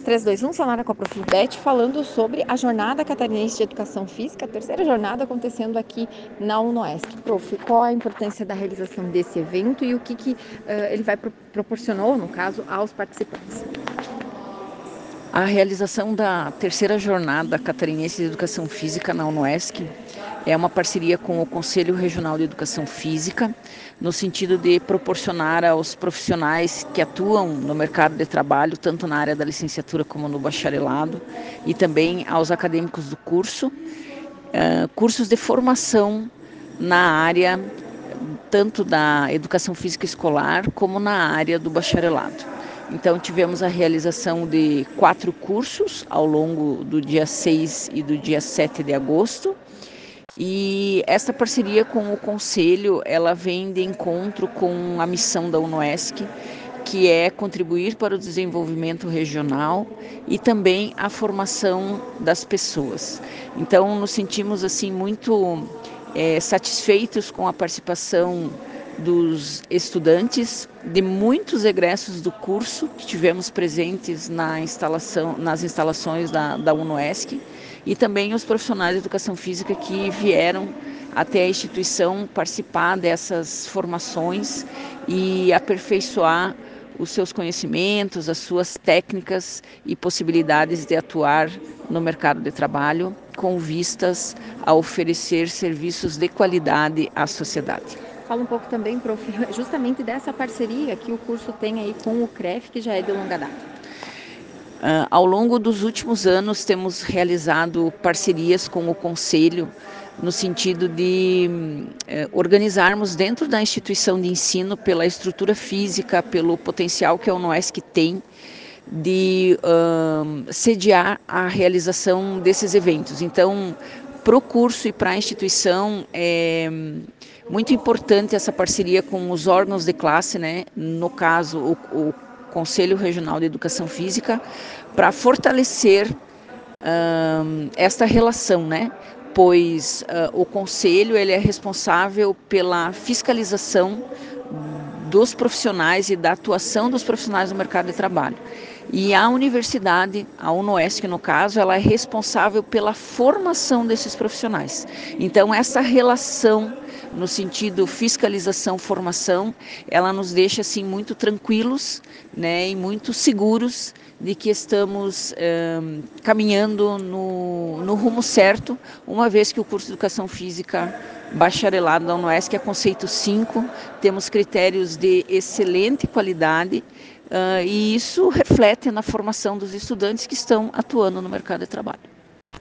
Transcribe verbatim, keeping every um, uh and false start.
três, dois, um, Samara com a Prof. Beth, falando sobre a Jornada Catarinense de Educação Física, a terceira jornada acontecendo aqui na UNOESC. Prof, qual a importância da realização desse evento e o que, que uh, ele vai pro proporcionou, no caso, aos participantes? A realização da terceira jornada catarinense de educação física na UNOESC é uma parceria com o Conselho Regional de Educação Física, no sentido de proporcionar aos profissionais que atuam no mercado de trabalho, tanto na área da licenciatura como no bacharelado, e também aos acadêmicos do curso, uh, cursos de formação na área tanto da educação física escolar como na área do bacharelado. Então, tivemos a realização de quatro cursos ao longo do dia seis e do dia sete de agosto. E essa parceria com o Conselho, ela vem de encontro com a missão da UNOESC, que é contribuir para o desenvolvimento regional e também a formação das pessoas. Então, nos sentimos assim muito é, satisfeitos com a participação dos estudantes, de muitos egressos do curso que tivemos presentes na instalação, nas instalações da, da UNOESC, e também os profissionais de educação física que vieram até a instituição participar dessas formações e aperfeiçoar os seus conhecimentos, as suas técnicas e possibilidades de atuar no mercado de trabalho, com vistas a oferecer serviços de qualidade à sociedade. Fala um pouco também, prof, justamente dessa parceria que o curso tem aí com o C R E F, que já é de longa data. Uh, ao longo dos últimos anos, temos realizado parcerias com o Conselho, no sentido de uh, organizarmos dentro da instituição de ensino, pela estrutura física, pelo potencial que a UNOESC tem, de uh, sediar a realização desses eventos. Então, para o curso e para a instituição, é muito importante essa parceria com os órgãos de classe, né? No caso, o, o Conselho Regional de Educação Física, para fortalecer uh, esta relação, né? Pois uh, o Conselho ele é responsável pela fiscalização dos profissionais e da atuação dos profissionais no mercado de trabalho. E a universidade, a UNOESC no caso, ela é responsável pela formação desses profissionais. Então, essa relação no sentido fiscalização-formação, ela nos deixa assim muito tranquilos, né, e muito seguros de que estamos um, caminhando no, no rumo certo, uma vez que o curso de Educação Física bacharelado da UNOESC é conceito cinco, temos critérios de excelente qualidade, uh, e isso reflete na formação dos estudantes que estão atuando no mercado de trabalho.